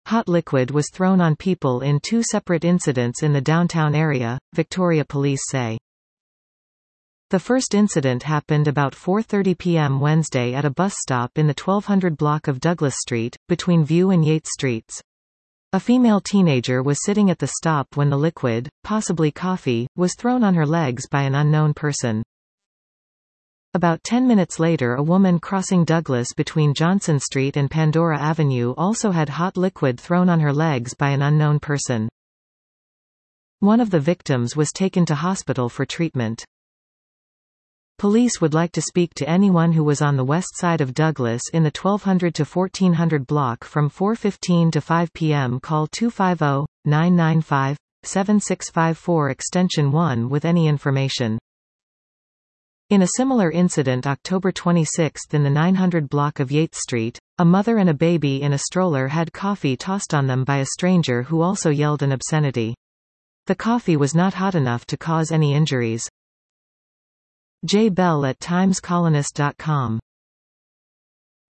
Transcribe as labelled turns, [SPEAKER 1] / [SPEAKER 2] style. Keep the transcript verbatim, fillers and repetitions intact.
[SPEAKER 1] Hot liquid was thrown on people in two separate incidents in the downtown area, Victoria police say. The first incident happened about four thirty p m Wednesday at a bus stop in the twelve hundred block of Douglas Street, between View and Yates Streets. A female teenager was sitting at the stop when the liquid, possibly coffee, was thrown on her legs by an unknown person. About ten minutes later, a woman crossing Douglas between Johnson Street and Pandora Avenue also had hot liquid thrown on her legs by an unknown person. One of the victims was taken to hospital for treatment. Police would like to speak to anyone who was on the west side of Douglas in the twelve hundred to fourteen hundred block from four fifteen to five p m Call two five zero, nine nine five, seven six five four extension one with any information. In a similar incident October twenty-sixth in the nine hundred block of Yates Street, a mother and a baby in a stroller had coffee tossed on them by a stranger who also yelled an obscenity. The coffee was not hot enough to cause any injuries. Jay Bell at times colonist dot com